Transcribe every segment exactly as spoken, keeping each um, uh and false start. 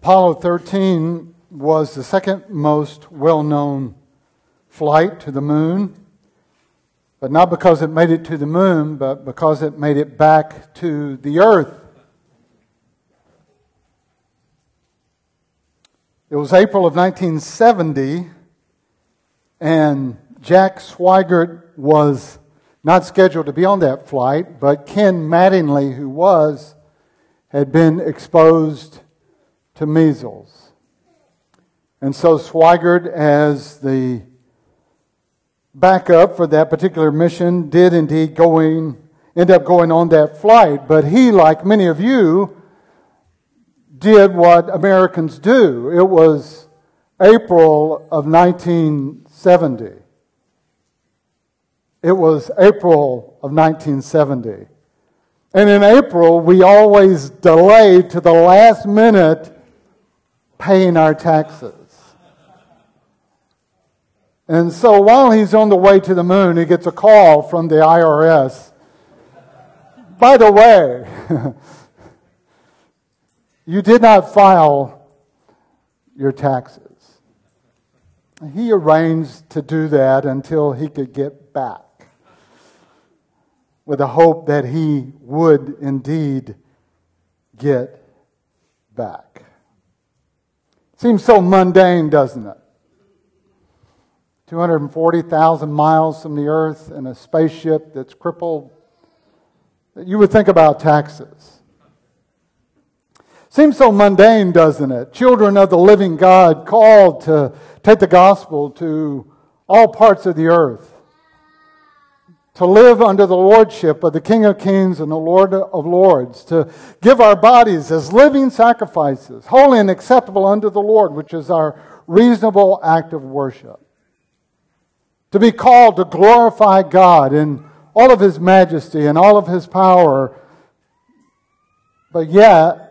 Apollo thirteen was the second most well-known flight to the moon, but not because it made it to the moon, but because it made it back to the earth. It was April of nineteen seventy, and Jack Swigert was not scheduled to be on that flight, but Ken Mattingly, who was, had been exposed to measles. And so Swigert, as the backup for that particular mission, did indeed going, end up going on that flight. But he, like many of you, did what Americans do. It was April of nineteen seventy. It was April of nineteen seventy. And in April, we always delay to the last minute paying our taxes. And so while he's on the way to the moon, he gets a call from the I R S. By the way, you did not file your taxes. He arranged to do that until he could get back, with the hope that he would indeed get back. Seems so mundane, doesn't it? two hundred forty thousand miles from the earth in a spaceship that's crippled. You would think about taxes. Seems so mundane, doesn't it? Children of the living God called to take the gospel to all parts of the earth, to live under the lordship of the King of Kings and the Lord of Lords, to give our bodies as living sacrifices, holy and acceptable unto the Lord, which is our reasonable act of worship. To be called to glorify God in all of His majesty and all of His power, but yet,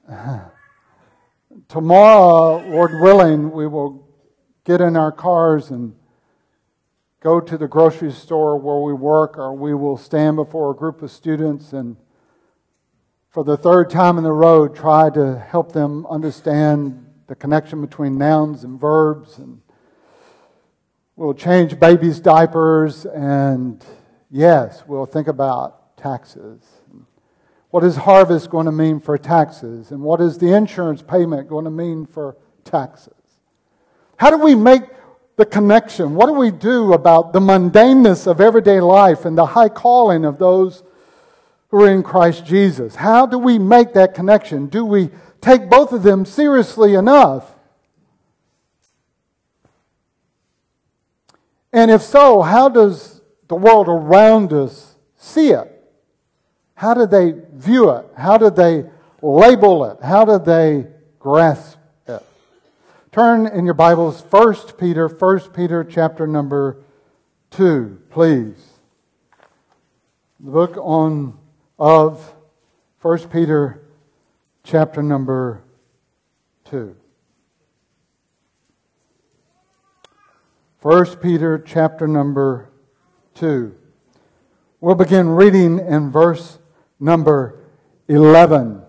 tomorrow, Lord willing, we will get in our cars and go to the grocery store where we work, or we will stand before a group of students and for the third time in the road try to help them understand the connection between nouns and verbs, and we'll change babies' diapers, and yes, we'll think about taxes. What is harvest going to mean for taxes? And what is the insurance payment going to mean for taxes? How do we make the connection? What do we do about the mundaneness of everyday life and the high calling of those who are in Christ Jesus? How do we make that connection? Do we take both of them seriously enough? And if so, how does the world around us see it? How do they view it? How do they label it? How do they grasp it? Turn in your Bibles, First Peter, First Peter chapter number two, please. The book on of First Peter chapter number two. First Peter chapter number two. We'll begin reading in verse number eleven.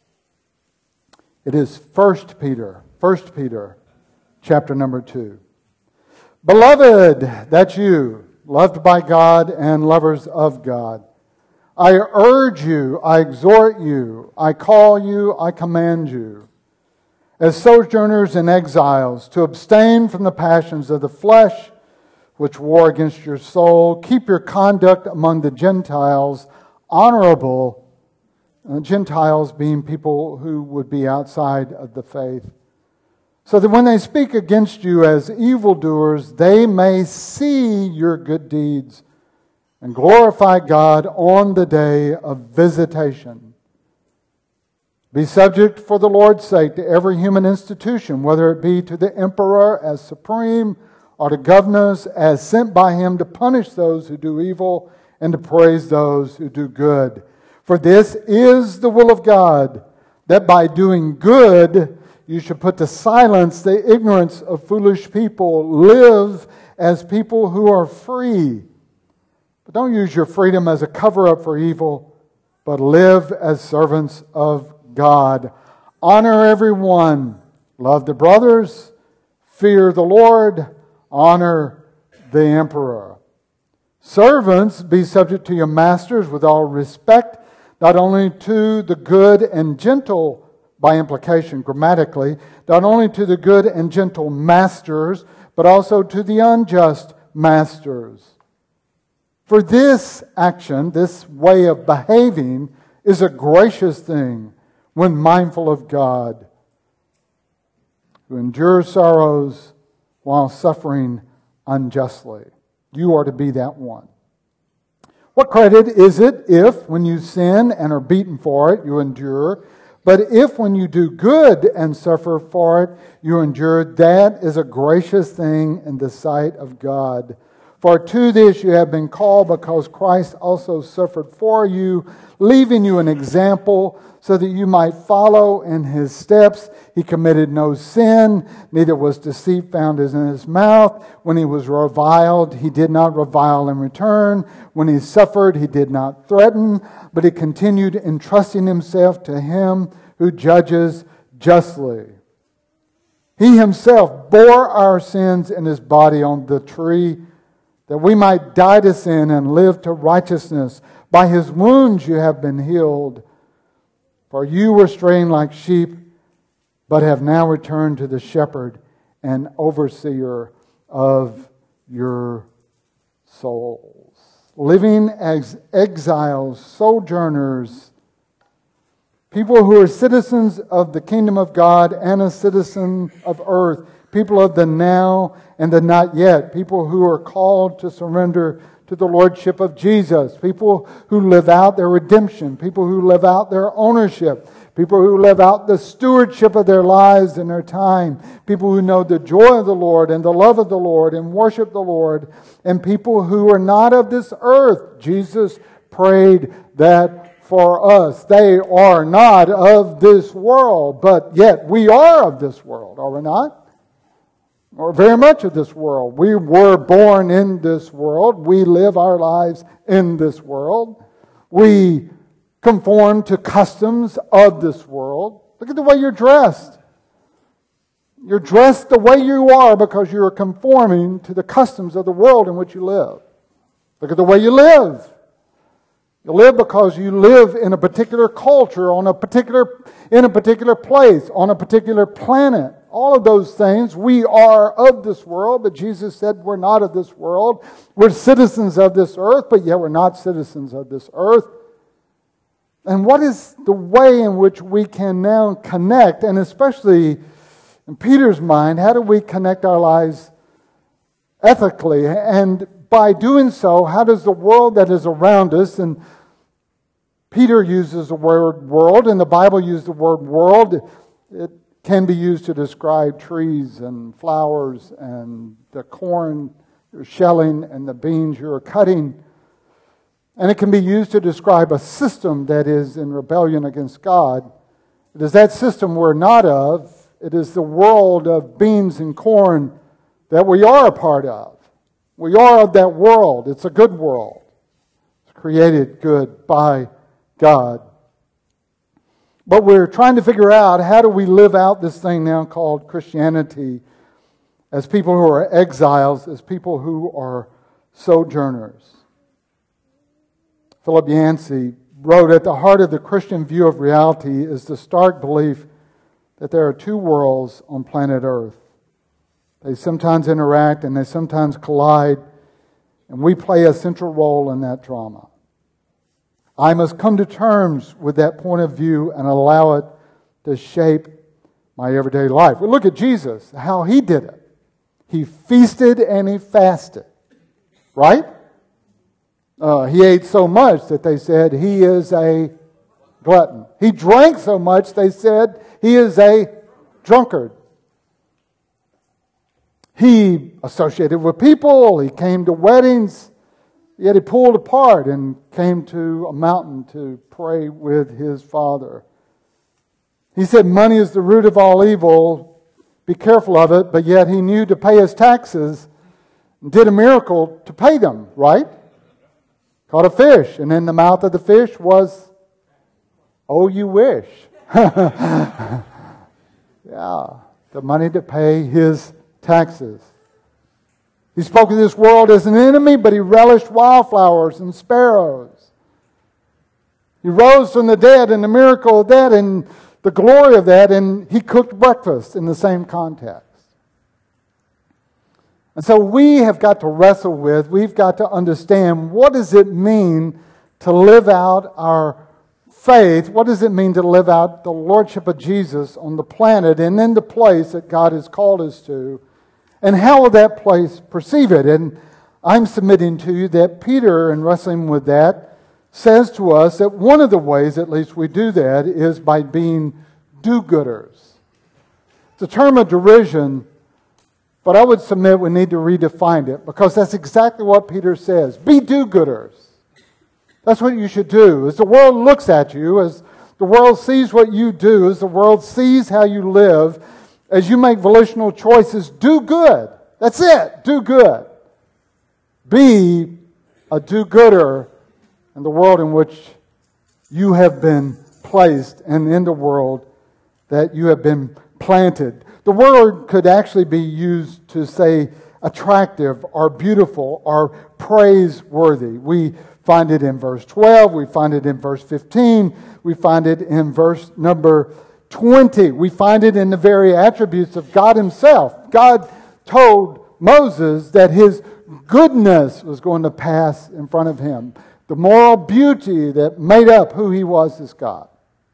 It is First Peter, First Peter, chapter number two. Beloved, that's you, loved by God and lovers of God. I urge you, I exhort you, I call you, I command you, as sojourners and exiles, to abstain from the passions of the flesh, which war against your soul. Keep your conduct among the Gentiles honorable, uh, Gentiles being people who would be outside of the faith, so that when they speak against you as evildoers, they may see your good deeds and glorify God on the day of visitation. Be subject for the Lord's sake to every human institution, whether it be to the emperor as supreme, or to governors as sent by him to punish those who do evil and to praise those who do good. For this is the will of God, that by doing good you should put to silence the ignorance of foolish people. Live as people who are free. But don't use your freedom as a cover-up for evil, but live as servants of God. Honor everyone Love the brothers, fear the Lord, honor the emperor. Servants, be subject to your masters with all respect, not only to the good and gentle, by implication grammatically, not only to the good and gentle masters, but also to the unjust masters. For this action, this way of behaving, is a gracious thing when mindful of God, who endures sorrows while suffering unjustly. You are to be that one. What credit is it if, when you sin and are beaten for it, you endure? But if, when you do good and suffer for it, you endure, that is a gracious thing in the sight of God. For to this you have been called, because Christ also suffered for you, leaving you an example, so that you might follow in his steps. He committed no sin, neither was deceit found in his mouth. When he was reviled, he did not revile in return. When he suffered, he did not threaten, but he continued entrusting himself to him who judges justly. He himself bore our sins in his body on the tree, that we might die to sin and live to righteousness. By his wounds you have been healed. For you were straying like sheep, but have now returned to the shepherd and overseer of your souls. Living as exiles, sojourners, people who are citizens of the kingdom of God and a citizen of earth, people of the now and the not yet, people who are called to surrender to the lordship of Jesus, people who live out their redemption, people who live out their ownership, people who live out the stewardship of their lives and their time, people who know the joy of the Lord and the love of the Lord and worship the Lord, and people who are not of this earth. Jesus prayed that for us. They are not of this world, but yet we are of this world, are we not? Or very much of this world. We were born in this world. We live our lives in this world. We conform to customs of this world. Look at the way you're dressed. You're dressed the way you are because you are conforming to the customs of the world in which you live. Look at the way you live. You live because you live in a particular culture, on a particular, in a particular place, on a particular planet. All of those things, we are of this world, but Jesus said we're not of this world. We're citizens of this earth, but yet we're not citizens of this earth. And what is the way in which we can now connect, and especially in Peter's mind, how do we connect our lives ethically? And by doing so, how does the world that is around us, and Peter uses the word world, and the Bible uses the word world, it can be used to describe trees and flowers and the corn you're shelling and the beans you're cutting. And it can be used to describe a system that is in rebellion against God. It is that system we're not of. It is the world of beans and corn that we are a part of. We are of that world. It's a good world. It's created good by God. But we're trying to figure out, how do we live out this thing now called Christianity as people who are exiles, as people who are sojourners. Philip Yancey wrote, at the heart of the Christian view of reality is the stark belief that there are two worlds on planet Earth. They sometimes interact and they sometimes collide, and we play a central role in that drama. I must come to terms with that point of view and allow it to shape my everyday life. Well, look at Jesus, how he did it. He feasted and he fasted, right? Uh, he ate so much that they said he is a glutton. He drank so much they said he is a drunkard. He associated with people. He came to weddings. Yet he pulled apart and came to a mountain to pray with his Father. He said money is the root of all evil. Be careful of it. But yet he knew to pay his taxes and did a miracle to pay them, right? Caught a fish, and in the mouth of the fish was, oh, you wish. Yeah. the money to pay his taxes. He spoke of this world as an enemy, but he relished wildflowers and sparrows. He rose from the dead, and the miracle of that and the glory of that, and he cooked breakfast in the same context. And so we have got to wrestle with, we've got to understand, what does it mean to live out our faith? What does it mean to live out the Lordship of Jesus on the planet and in the place that God has called us to? And how will that place perceive it? And I'm submitting to you that Peter, in wrestling with that, says to us that one of the ways, at least we do that, is by being do-gooders. It's a term of derision, but I would submit we need to redefine it, because that's exactly what Peter says. Be do-gooders. That's what you should do. As the world looks at you, as the world sees what you do, as the world sees how you live, as you make volitional choices, do good. That's it. Do good. Be a do-gooder in the world in which you have been placed, and in the world that you have been planted. The word could actually be used to say attractive or beautiful or praiseworthy. We find it in verse twelve. We find it in verse fifteen. We find it in verse number twenty. We find it in the very attributes of God himself. God told Moses that his goodness was going to pass in front of him. The moral beauty that made up who he was as God.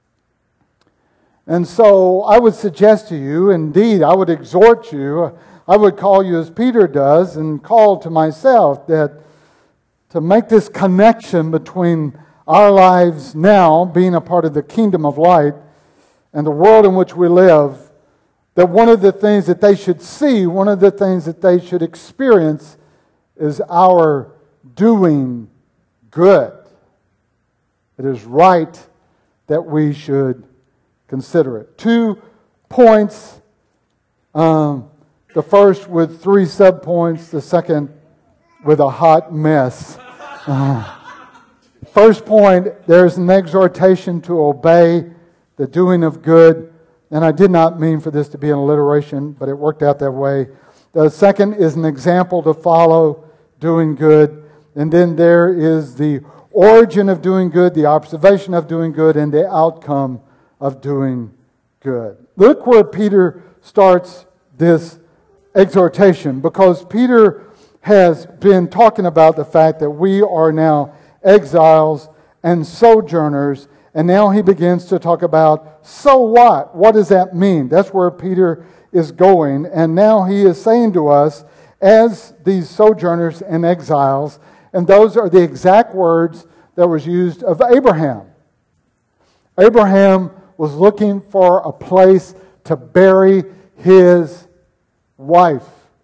And so I would suggest to you, indeed, I would exhort you, I would call you as Peter does, and call to myself that to make this connection between our lives now, being a part of the kingdom of light, and the world in which we live, that one of the things that they should see, one of the things that they should experience is our doing good. It is right that we should consider it. Two points. Um, the first with three subpoints. The second with a hot mess. Uh, first point, there's an exhortation to obey the doing of good. And I did not mean for this to be an alliteration, but it worked out that way. The second is an example to follow, doing good. And then there is the origin of doing good, the observation of doing good, and the outcome of doing good. Look where Peter starts this exhortation, because Peter has been talking about the fact that we are now exiles and sojourners, and now he begins to talk about, so what? What does that mean? That's where Peter is going, and now he is saying to us, as these sojourners and exiles, and those are the exact words that was used of Abraham. Abraham was looking for a place to bury his wife.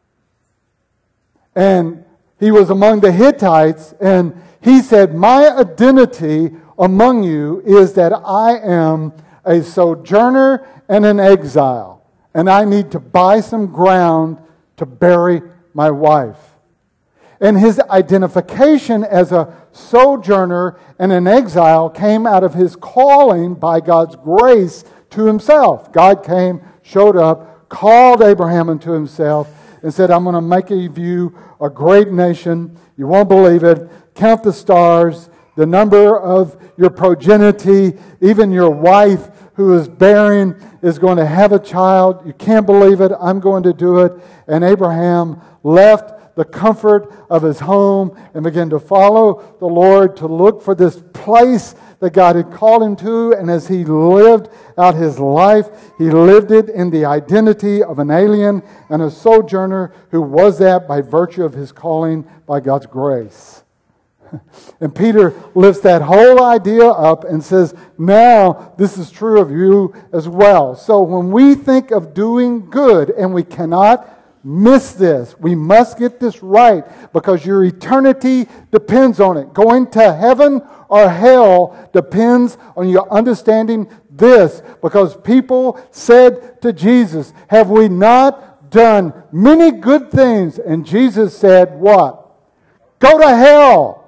And he was among the Hittites, and he said, my identity among you is that I am a sojourner and an exile, and I need to buy some ground to bury my wife. And his identification as a sojourner and an exile came out of his calling by God's grace to himself. God came, showed up, called Abraham unto himself, and said, I'm going to make of you a great nation. You won't believe it. Count the stars, the number of your progeny, even your wife who is barren is going to have a child. You can't believe it. I'm going to do it. And Abraham left the comfort of his home and began to follow the Lord, to look for this place that God had called him to. And as he lived out his life, he lived it in the identity of an alien and a sojourner who was that by virtue of his calling by God's grace. And Peter lifts that whole idea up and says, now this is true of you as well. So when we think of doing good, and we cannot miss this, we must get this right, because your eternity depends on it. Going to heaven or hell depends on your understanding this, because people said to Jesus, have we not done many good things? And Jesus said, what? Go to hell.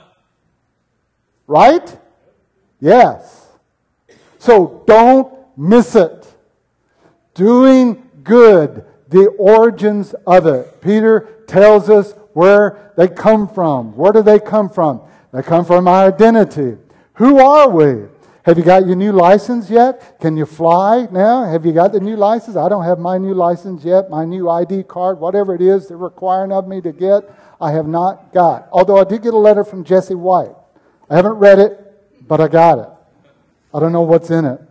Right? Yes. So don't miss it. Doing good, the origins of it. Peter tells us where they come from. Where do they come from? They come from our identity. Who are we? Have you got your new license yet? Can you fly now? Have you got the new license? I don't have my new license yet, my new I D card, whatever it is they're requiring of me to get, I have not got. Although I did get a letter from Jesse White. I haven't read it, but I got it. I don't know what's in it.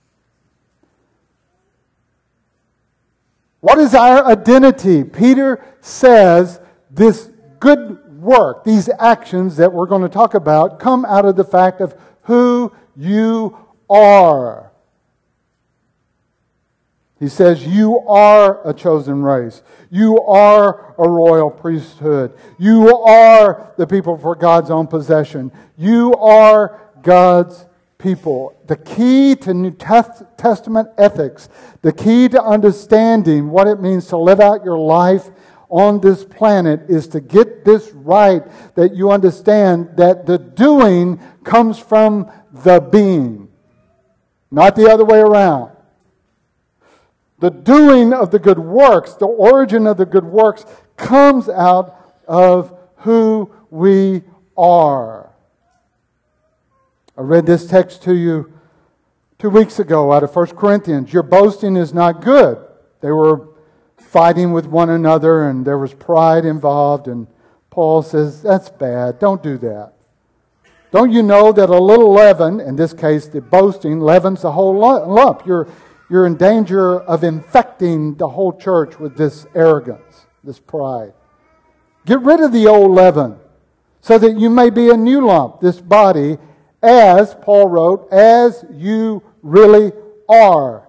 What is our identity? Peter says this good work, these actions that we're going to talk about, come out of the fact of who you are. He says you are a chosen race. You are a royal priesthood. You are the people for God's own possession. You are God's people. The key to New Testament ethics, the key to understanding what it means to live out your life on this planet is to get this right, that you understand that the doing comes from the being, not the other way around. The doing of the good works, the origin of the good works, comes out of who we are. I read this text to you two weeks ago out of First Corinthians. Your boasting is not good. They were fighting with one another and there was pride involved, and Paul says, that's bad. Don't do that. Don't you know that a little leaven, in this case the boasting, leavens the whole lump? You're, you're in danger of infecting the whole church with this arrogance, this pride. Get rid of the old leaven so that you may be a new lump, this body, as, Paul wrote, as you really are.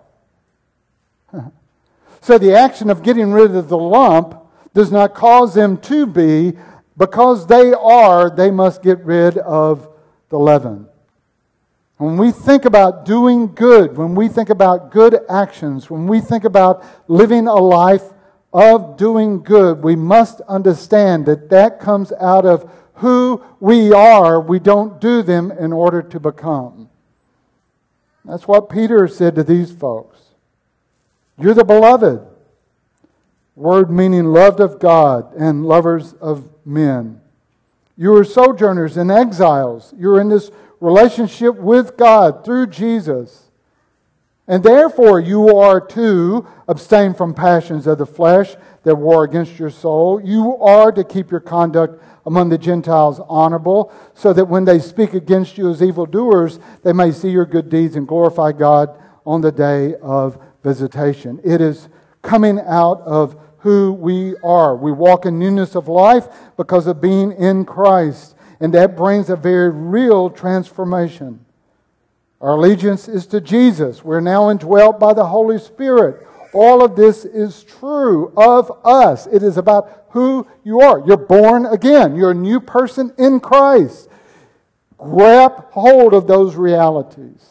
So the action of getting rid of the lump does not cause them to be. Because they are, they must get rid of the leaven. When we think about doing good, when we think about good actions, when we think about living a life of doing good, we must understand that that comes out of who we are. We don't do them in order to become. That's what Peter said to these folks. You're the beloved. Word meaning loved of God and lovers of men. You are sojourners and exiles. You're in this relationship with God through Jesus. And therefore you are to abstain from passions of the flesh that war against your soul. You are to keep your conduct among the Gentiles honorable, so that when they speak against you as evildoers, they may see your good deeds and glorify God on the day of visitation. It is coming out of who we are. We walk in newness of life because of being in Christ. And that brings a very real transformation. Our allegiance is to Jesus. We're now indwelt by the Holy Spirit. All of this is true of us. It is about who you are. You're born again. You're a new person in Christ. Grab hold of those realities.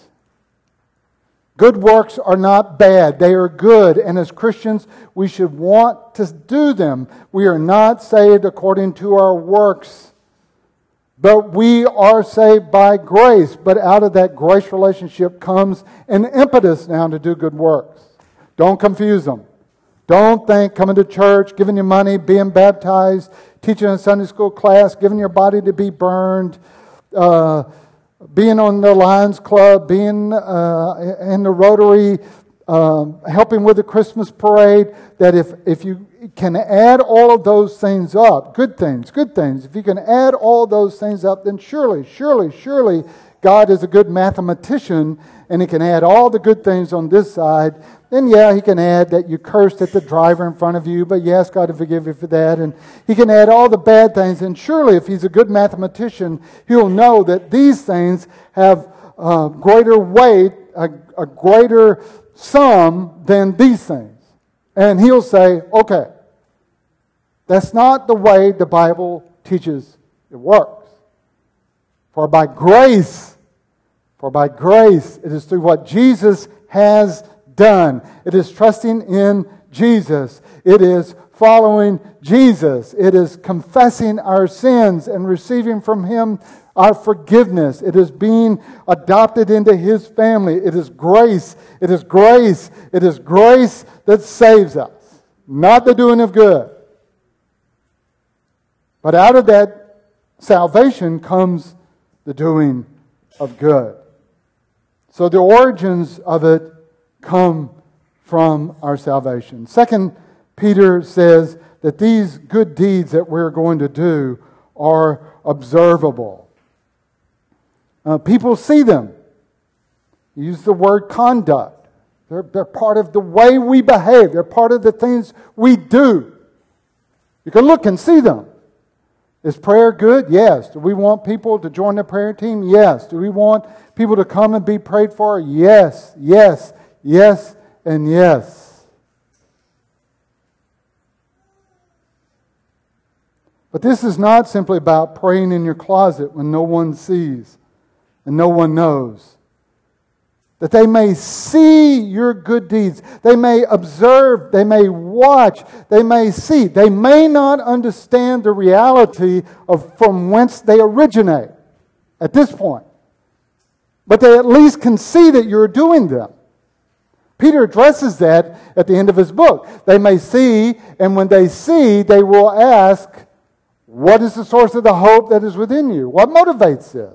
Good works are not bad. They are good. And as Christians, we should want to do them. We are not saved according to our works. But we are saved by grace. But out of that grace relationship comes an impetus now to do good works. Don't confuse them. Don't think coming to church, giving your money, being baptized, teaching a Sunday school class, giving your body to be burned, uh, being on the Lions Club, being uh, in the Rotary, um, helping with the Christmas parade, that if, if you can add all of those things up, good things, good things, if you can add all those things up, then surely, surely, surely God is a good mathematician and He can add all the good things on this side. Then yeah, He can add that you cursed at the driver in front of you, but you ask God to forgive you for that. And He can add all the bad things. And surely if He's a good mathematician, He'll know that these things have uh, greater weight, a, a greater sum than these things. And He'll say, okay, that's not the way the Bible teaches it works. For by grace, for by grace, it is through what Jesus has done. It is trusting in Jesus. It is following Jesus. It is confessing our sins and receiving from Him our forgiveness. It is being adopted into His family. It is grace. It is grace. It is grace that saves us, not the doing of good. But out of that salvation comes the doing of good. So the origins of it come from our salvation. Second, Peter says that these good deeds that we're going to do are observable. Uh, people see them. Use the word conduct. They're, they're part of the way we behave. They're part of the things we do. You can look and see them. Is prayer good? Yes. Do we want people to join the prayer team? Yes. Do we want people to come and be prayed for? Yes, yes, yes, and yes. But this is not simply about praying in your closet when no one sees and no one knows. That they may see your good deeds. They may observe. They may watch. They may see. They may not understand the reality of from whence they originate at this point. But they at least can see that you're doing them. Peter addresses that at the end of his book. They may see, and when they see, they will ask, what is the source of the hope that is within you? What motivates this?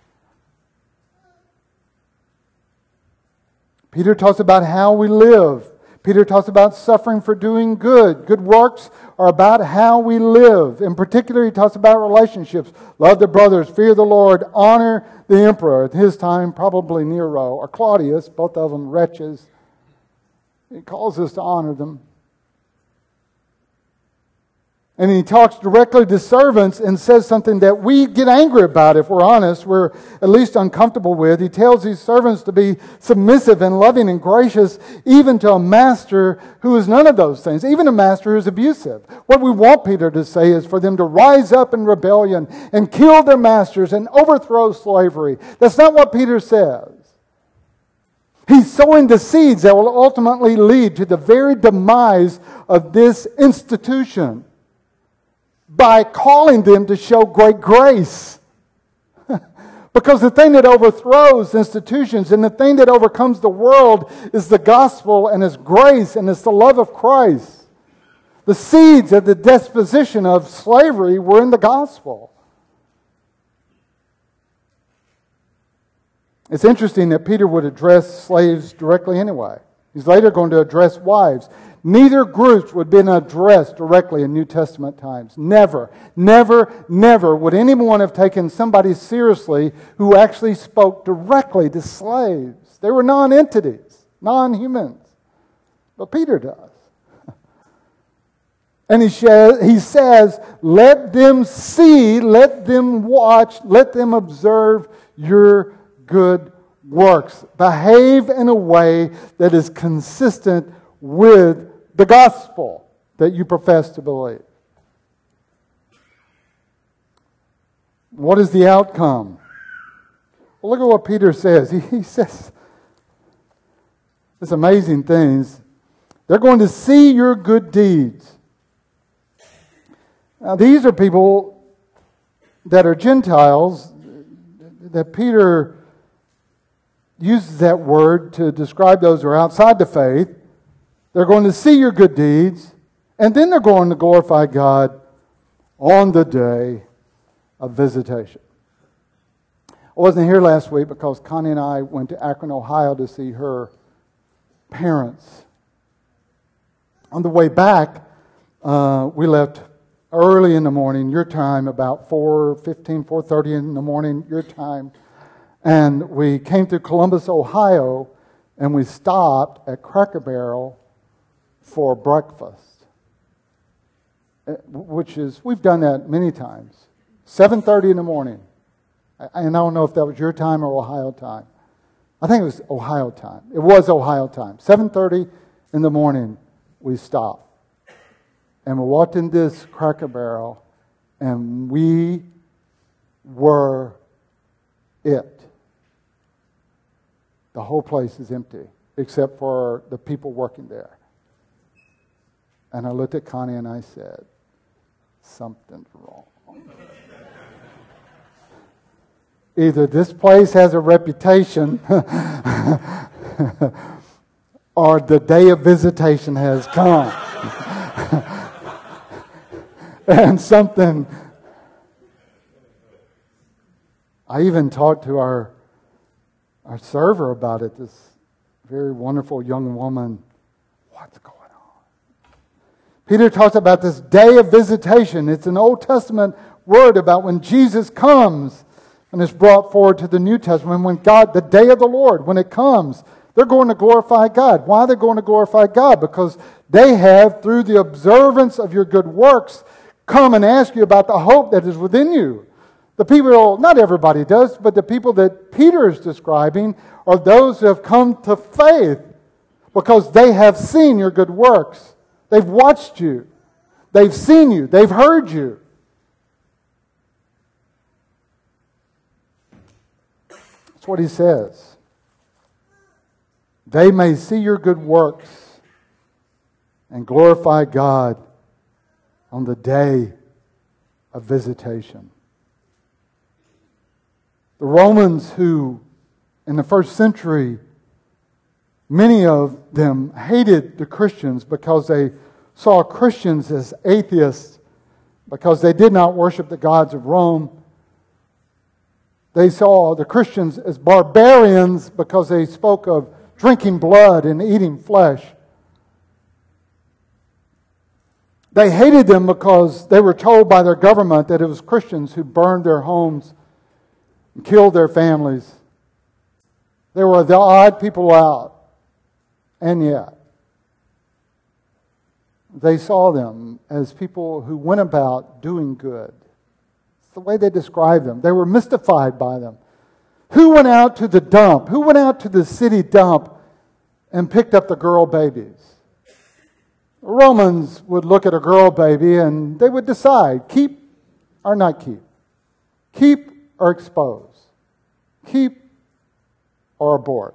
Peter talks about how we live. Peter talks about suffering for doing good. Good works are about how we live. In particular, he talks about relationships. Love the brothers, fear the Lord, honor the emperor. At his time, probably Nero or Claudius, both of them wretches. He calls us to honor them. And he talks directly to servants and says something that we get angry about if we're honest, we're at least uncomfortable with. He tells these servants to be submissive and loving and gracious, even to a master who is none of those things, even a master who is abusive. What we want Peter to say is for them to rise up in rebellion and kill their masters and overthrow slavery. That's not what Peter says. He's sowing the seeds that will ultimately lead to the very demise of this institution, by calling them to show great grace. Because the thing that overthrows institutions and the thing that overcomes the world is the gospel and His grace and it's the love of Christ. The seeds of the disposition of slavery were in the gospel. It's interesting that Peter would address slaves directly anyway. He's later going to address wives. Neither groups would have been addressed directly in New Testament times. Never, never, never would anyone have taken somebody seriously who actually spoke directly to slaves. They were non-entities, non-humans. But Peter does. And he he says, let them see, let them watch, let them observe your good works. Behave in a way that is consistent with the gospel that you profess to believe. What is the outcome? Well, look at what Peter says. He, he says this amazing things. They're going to see your good deeds. Now, these are people that are Gentiles that Peter uses that word to describe those who are outside the faith. They're going to see your good deeds, and then they're going to glorify God on the day of visitation. I wasn't here last week because Connie and I went to Akron, Ohio to see her parents. On the way back, uh, we left early in the morning, your time, about four fifteen, four thirty in the morning, your time. And we came through Columbus, Ohio, and we stopped at Cracker Barrel for breakfast, which is, we've done that many times. seven thirty in the morning. And I don't know if that was your time or Ohio time. I think it was Ohio time. It was Ohio time. seven thirty in the morning, we stopped. And we walked in this Cracker Barrel, and we were it. The whole place is empty, except for the people working there. And I looked at Connie and I said, something's wrong. either this place has a reputation or the day of visitation has come. And something... I even talked to our our server about it, this very wonderful young woman. What's going on? Peter talks about this day of visitation. It's an Old Testament word about when Jesus comes and is brought forward to the New Testament. When God, the day of the Lord, when it comes, they're going to glorify God. Why are they going to glorify God? Because they have, through the observance of your good works, come and ask you about the hope that is within you. The people, not everybody does, but the people that Peter is describing are those who have come to faith because they have seen your good works. They've watched you. They've seen you. They've heard you. That's what he says. They may see your good works and glorify God on the day of visitation. The Romans who, in the first century, many of them hated the Christians because they saw Christians as atheists, because they did not worship the gods of Rome. They saw the Christians as barbarians because they spoke of drinking blood and eating flesh. They hated them because they were told by their government that it was Christians who burned their homes and killed their families. They were the odd people out. And yet, they saw them as people who went about doing good. It's the way they described them. They were mystified by them. Who went out to the dump? Who went out to the city dump and picked up the girl babies? The Romans would look at a girl baby and they would decide, keep or not keep. Keep or expose. Keep or abort.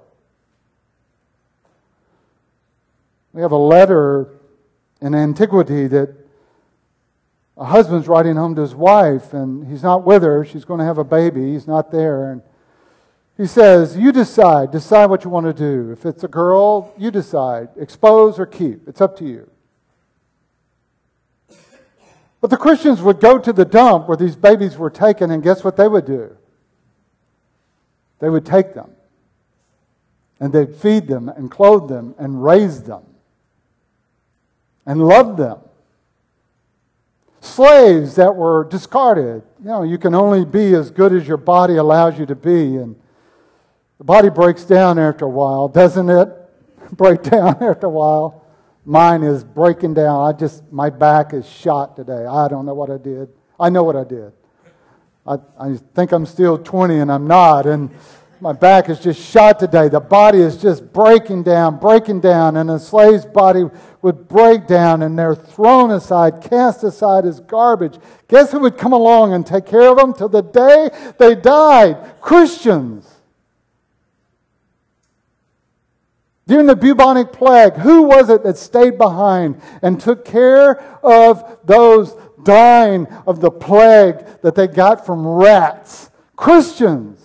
We have a letter in antiquity that a husband's writing home to his wife and he's not with her. She's going to have a baby. He's not there. And he says, you decide. Decide what you want to do. If it's a girl, you decide. Expose or keep. It's up to you. But the Christians would go to the dump where these babies were taken, and guess what they would do? They would take them. And they'd feed them and clothe them and raise them. And love them. Slaves that were discarded. You know, you can only be as good as your body allows you to be. And the body breaks down after a while, doesn't it? Break down after a while. Mine is breaking down. I just, my back is shot today. I don't know what I did. I know what I did. I, I think I'm still twenty and I'm not. And my back is just shot today. The body is just breaking down, breaking down. And a slave's body would break down and they're thrown aside, cast aside as garbage. Guess who would come along and take care of them till the day they died? Christians. During the bubonic plague, who was it that stayed behind and took care of those dying of the plague that they got from rats? Christians.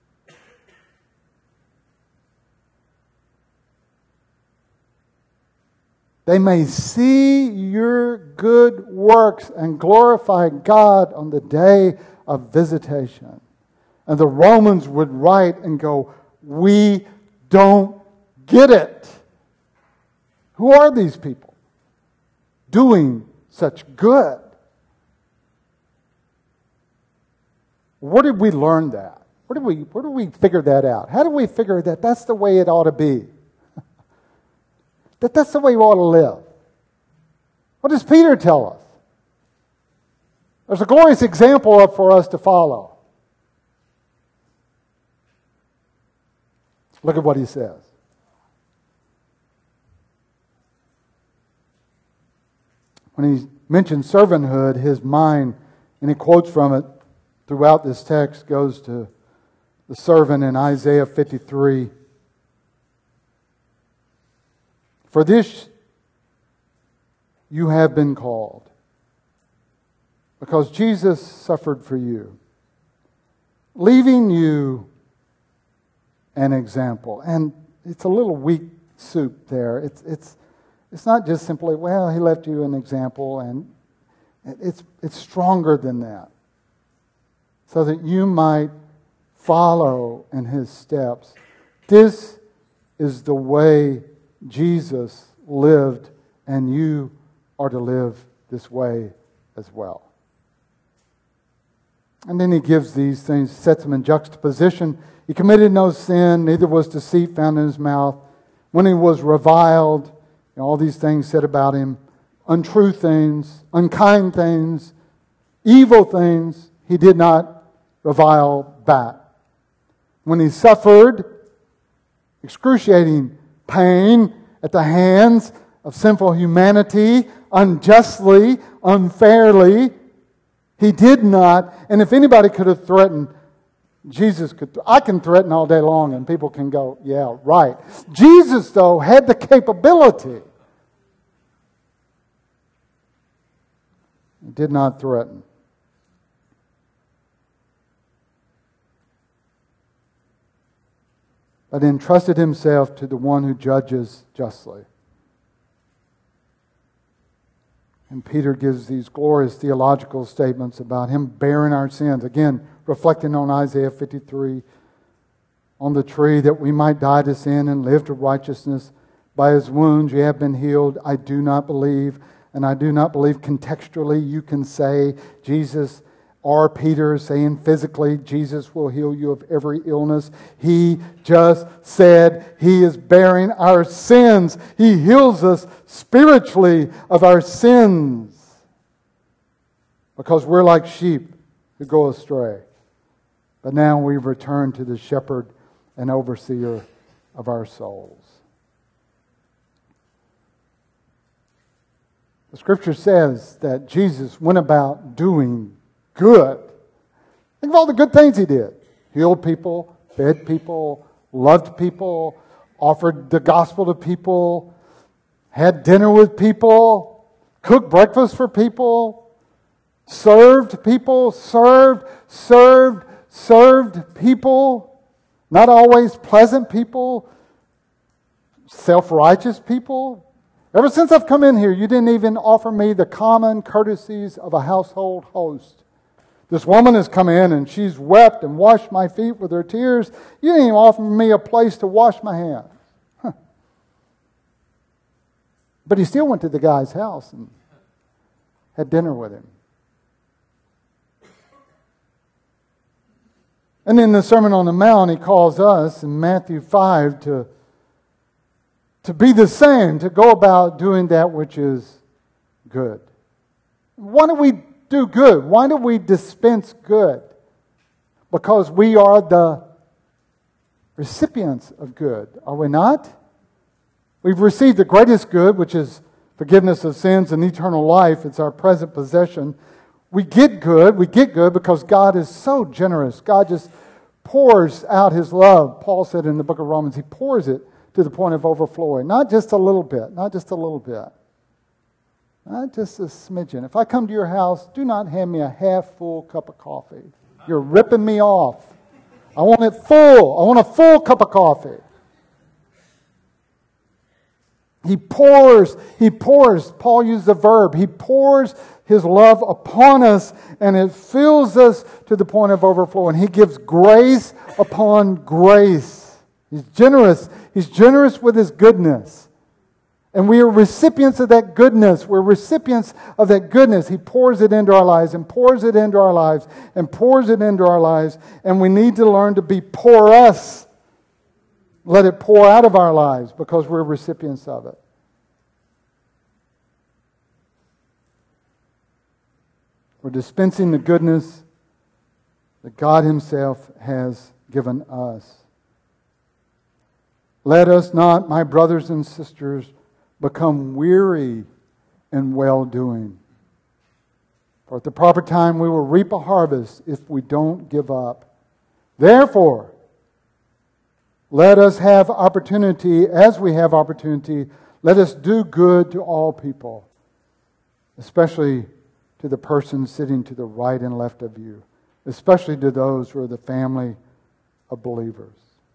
They may see your good works and glorify God on the day of visitation. And the Romans would write and go, we don't get it. Who are these people doing such good? Where did we learn that? Where did we, where did we figure that out? How did we figure that that's the way it ought to be? That that's the way you ought to live? What does Peter tell us? There's a glorious example for us to follow. Look at what he says. When he mentions servanthood, his mind, and he quotes from it throughout this text, goes to the servant in Isaiah fifty-three. For this you have been called, because Jesus suffered for you, leaving you an example. And it's a little weak soup there. It's it's it's not just simply, well, he left you an example, and it's it's stronger than that. So that you might follow in his steps. This is the way Jesus lived, and you are to live this way as well. And then he gives these things, sets them in juxtaposition. He committed no sin, neither was deceit found in his mouth. When he was reviled, you know, all these things said about him, untrue things, unkind things, evil things, he did not revile back. When he suffered excruciating pain at the hands of sinful humanity, unjustly, unfairly, he did not. And if anybody could have threatened, Jesus could. I can threaten all day long and people can go, yeah, right. Jesus, though, had the capability. He did not threaten. But entrusted himself to the one who judges justly. And Peter gives these glorious theological statements about him bearing our sins. Again, reflecting on Isaiah fifty-three, on the tree that we might die to sin and live to righteousness. By his wounds you have been healed. I do not believe, and I do not believe contextually you can say Jesus or Peter saying physically Jesus will heal you of every illness. He just said he is bearing our sins. He heals us spiritually of our sins. Because we're like sheep who go astray. But now we've returned to the shepherd and overseer of our souls. The Scripture says that Jesus went about doing good. Think of all the good things he did. Healed people, fed people, loved people, offered the gospel to people, had dinner with people, cooked breakfast for people, served people, served, served, served people. Not always pleasant people, self-righteous people. Ever since I've come in here, you didn't even offer me the common courtesies of a household host. This woman has come in and she's wept and washed my feet with her tears. You didn't even offer me a place to wash my hands. Huh. But he still went to the guy's house and had dinner with him. And in the Sermon on the Mount, he calls us in Matthew five to, to be the same, to go about doing that which is good. Why don't we do good? Why do we dispense good? Because we are the recipients of good, are we not? We've received the greatest good, which is forgiveness of sins and eternal life. It's our present possession. We get good. We get good because God is so generous. God just pours out his love. Paul said in the book of Romans, he pours it to the point of overflowing. Not just a little bit. Not just a little bit. Not just a smidgen. If I come to your house, do not hand me a half-full cup of coffee. You're ripping me off. I want it full. I want a full cup of coffee. He pours, he pours, Paul used the verb, he pours his love upon us and it fills us to the point of overflow. And he gives grace upon grace. He's generous. He's generous with his goodness. And we are recipients of that goodness. We're recipients of that goodness. He pours it into our lives and pours it into our lives and pours it into our lives. And we need to learn to be porous. Let it pour out of our lives because we're recipients of it. We're dispensing the goodness that God himself has given us. Let us not, my brothers and sisters, become weary in well-doing. For at the proper time we will reap a harvest if we don't give up. Therefore, let us have opportunity, as we have opportunity, let us do good to all people, especially to the person sitting to the right and left of you. especially to those who are the family of believers.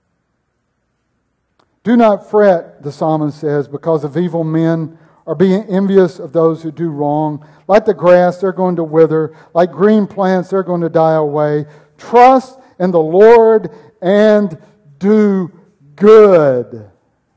Do not fret, the psalmist says, because of evil men are being envious of those who do wrong. Like the grass, they're going to wither. Like green plants, they're going to die away. Trust in the Lord and do good.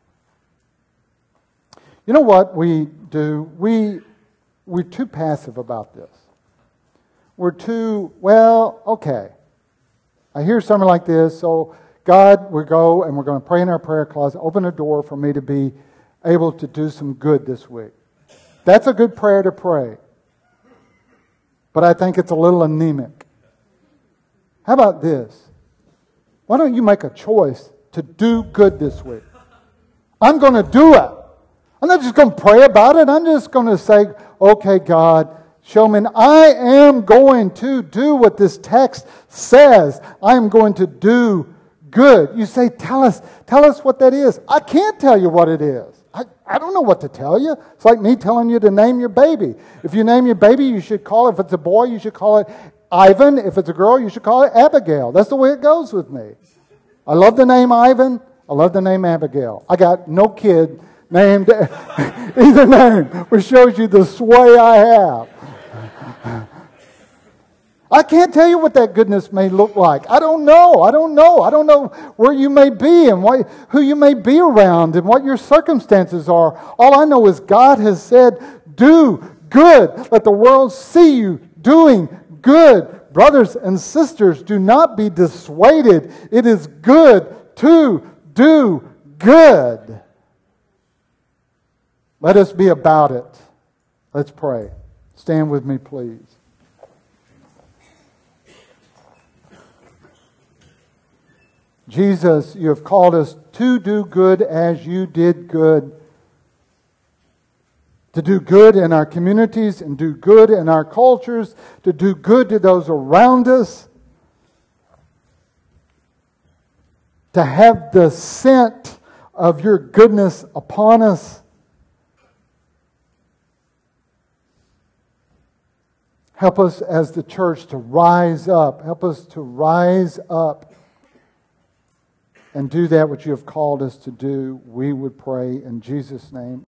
You know what we do? We, we're too passive about this. We're too, well, okay. I hear something like this, so God, we go and we're going to pray in our prayer closet, open a door for me to be able to do some good this week. That's a good prayer to pray. But I think it's a little anemic. How about this? Why don't you make a choice to do good this week? I'm going to do it. I'm not just going to pray about it. I'm just going to say, okay, God, show me. I am going to do what this text says. I am going to do good. You say, tell us, tell us what that is. I can't tell you what it is. I, I don't know what to tell you. It's like me telling you to name your baby. If you name your baby, you should call it, if it's a boy, you should call it Ivan. If it's a girl, you should call it Abigail. That's the way it goes with me. I love the name Ivan. I love the name Abigail. I got no kid named either name, which shows you the sway I have. I can't tell you what that goodness may look like. I don't know. I don't know. I don't know where you may be and what, who you may be around and what your circumstances are. All I know is God has said, do good. Let the world see you doing good. Brothers and sisters, do not be dissuaded. It is good to do good. Let us be about it. Let's pray. Stand with me, please. Jesus, you have called us to do good as you did good. To do good in our communities and do good in our cultures. To do good to those around us. To have the scent of your goodness upon us. Help us as the church to rise up. Help us to rise up and do that which you have called us to do. We would pray in Jesus' name.